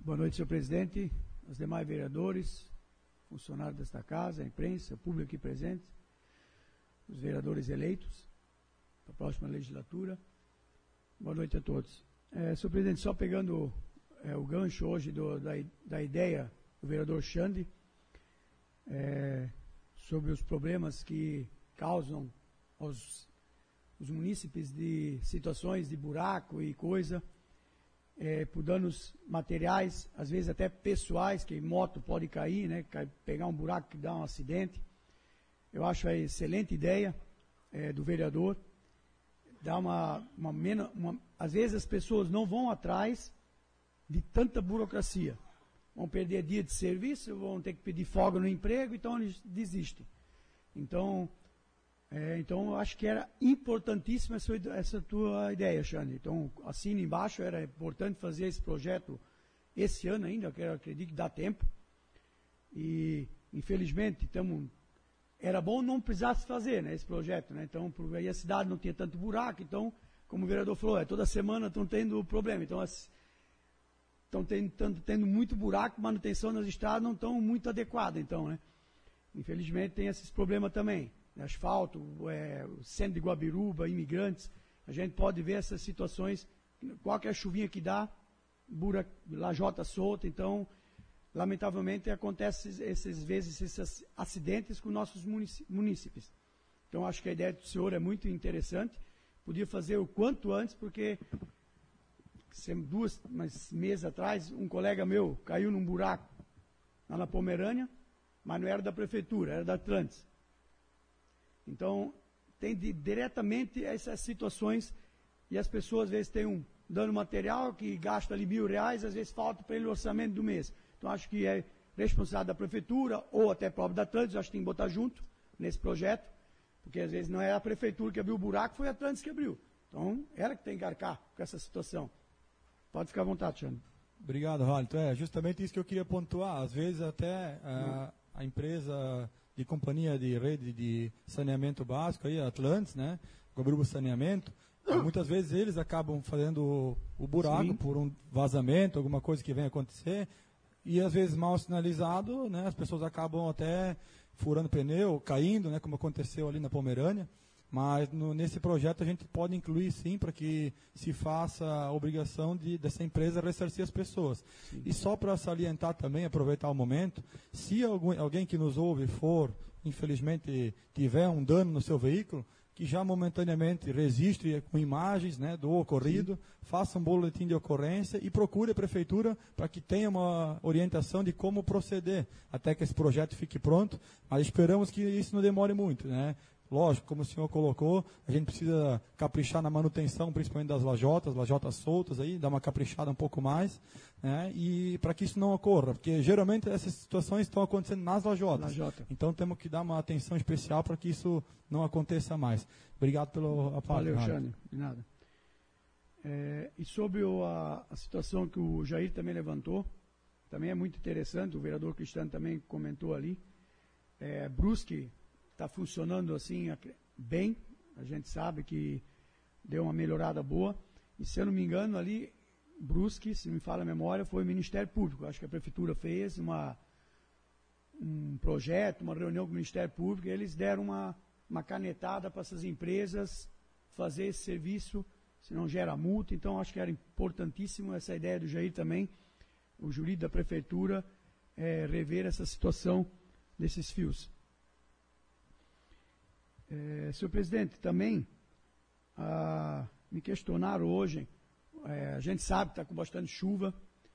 Boa noite, senhor presidente, os demais vereadores, funcionários desta casa, a imprensa, o público aqui presente, os vereadores eleitos para a próxima legislatura. Boa noite a todos. Senhor presidente, só pegando o gancho hoje da ideia do vereador Xande, sobre os problemas que causam aos munícipes de situações de buraco e coisa, por danos materiais, às vezes até pessoais, que moto pode cair, né, pegar um buraco que dá um acidente. Eu acho a excelente ideia do vereador. Dá às vezes as pessoas não vão atrás de tanta burocracia. Vão perder dia de serviço, vão ter que pedir folga no emprego, então eles desistem. Então eu acho que era importantíssima essa tua ideia, Xande. Então, assina embaixo, era importante fazer esse projeto esse ano ainda, que eu acredito que dá tempo. E, infelizmente, era bom não precisasse fazer, né, esse projeto, né? Então, aí a cidade não tinha tanto buraco, então, como o vereador falou, toda semana estão tendo problema. Então, estão tendo muito buraco, manutenção nas estradas não estão muito adequada, então, né? Infelizmente, tem esses problemas também. Asfalto, o centro de Guabiruba, imigrantes, a gente pode ver essas situações, qualquer chuvinha que dá, lajota solta, então, lamentavelmente, acontece esses acidentes com nossos munícipes. Então, acho que a ideia do senhor é muito interessante, podia fazer o quanto antes, porque meses atrás, um colega meu caiu num buraco lá na Pomerânia, mas não era da prefeitura, era da Atlantis. Então, tem diretamente essas situações, e as pessoas às vezes têm um dano material que gasta ali R$1.000, às vezes falta para ele o orçamento do mês. Então, acho que é responsabilidade da prefeitura, ou até próprio da Atlantis, acho que tem que botar junto nesse projeto, porque às vezes não é a prefeitura que abriu o buraco, foi a Atlantis que abriu. Então, ela que tem que arcar com essa situação. Pode ficar à vontade, Xande. Obrigado, Ralito. É justamente isso que eu queria pontuar. Às vezes até a empresa de companhia de rede de saneamento básico, aí, a Atlantis, né, Guabiruba Saneamento, muitas vezes eles acabam fazendo o buraco Sim. por um vazamento, alguma coisa que venha acontecer, e às vezes mal sinalizado, né, as pessoas acabam até furando pneu, caindo, né, como aconteceu ali na Pomerânia. Mas nesse projeto a gente pode incluir sim, para que se faça a obrigação dessa empresa ressarcir as pessoas. Sim. E só para salientar também, aproveitar o momento, se alguém que nos ouve infelizmente, tiver um dano no seu veículo, que já momentaneamente registre com imagens, né, do ocorrido, sim. faça um boletim de ocorrência e procure a prefeitura para que tenha uma orientação de como proceder até que esse projeto fique pronto, mas esperamos que isso não demore muito, né? Lógico, como o senhor colocou, a gente precisa caprichar na manutenção, principalmente das lajotas soltas aí, dar uma caprichada um pouco mais, né? E para que isso não ocorra, porque geralmente essas situações estão acontecendo nas lajotas. Então temos que dar uma atenção especial para que isso não aconteça mais. Obrigado pela palavra. Valeu, Xande, de nada. E sobre a situação que o Jair também levantou, também é muito interessante, o vereador Cristiano também comentou ali, Brusque está funcionando assim bem, a gente sabe que deu uma melhorada boa, e se eu não me engano ali, Brusque, se não me falha a memória, foi o Ministério Público, acho que a Prefeitura fez um projeto, uma reunião com o Ministério Público, e eles deram uma canetada para essas empresas fazer esse serviço, senão gera multa, então acho que era importantíssimo essa ideia do Jair também, o jurídico da Prefeitura, rever essa situação desses fios. Senhor presidente, também me questionaram hoje, a gente sabe que está com bastante chuva,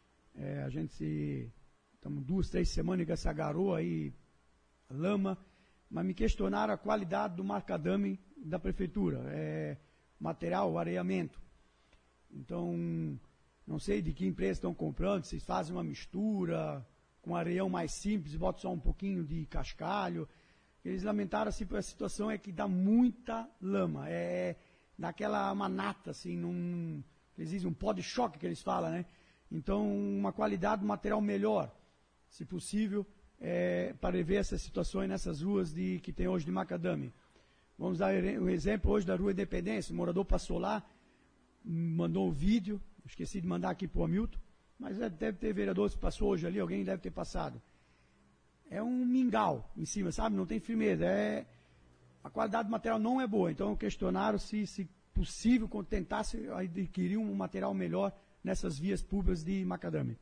estamos 2, 3 semanas com essa garoa aí, lama, mas me questionaram a qualidade do macadame da prefeitura, material, areiamento. Então, não sei de que empresa estão comprando, vocês fazem uma mistura com areião mais simples e botam só um pouquinho de cascalho. Eles lamentaram assim por essa situação, que dá muita lama, daquela manata, assim, eles dizem um pó de choque que eles falam, né? Então, uma qualidade do material melhor, se possível, para rever essas situações nessas ruas que tem hoje de macadame. Vamos dar um exemplo hoje da Rua Independência, o morador passou lá, mandou um vídeo, esqueci de mandar aqui para o Hamilton, mas deve ter vereador que passou hoje ali, alguém deve ter passado. É um mingau em cima, sabe? Não tem firmeza. A qualidade do material não é boa. Então questionaram se possível tentasse adquirir um material melhor nessas vias públicas de macadame.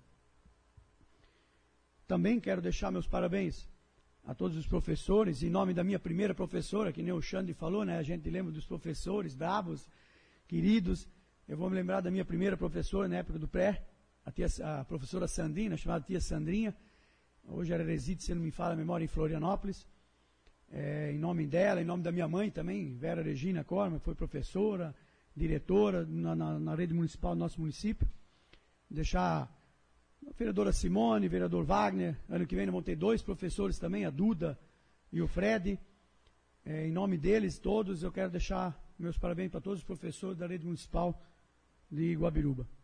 Também quero deixar meus parabéns a todos os professores, em nome da minha primeira professora, que nem o Xande falou, né? A gente lembra dos professores bravos, queridos. Eu vou me lembrar da minha primeira professora na época do pré, a professora Sandrina, chamada tia Sandrinha. Hoje ela reside, se não me falha a memória, em Florianópolis. Em nome dela, em nome da minha mãe também, Vera Regina Corma, foi professora, diretora na rede municipal do nosso município. Deixar a vereadora Simone, vereador Wagner, ano que vem vão ter 2 professores também, a Duda e o Fred. Em nome deles todos, eu quero deixar meus parabéns para todos os professores da rede municipal de Guabiruba.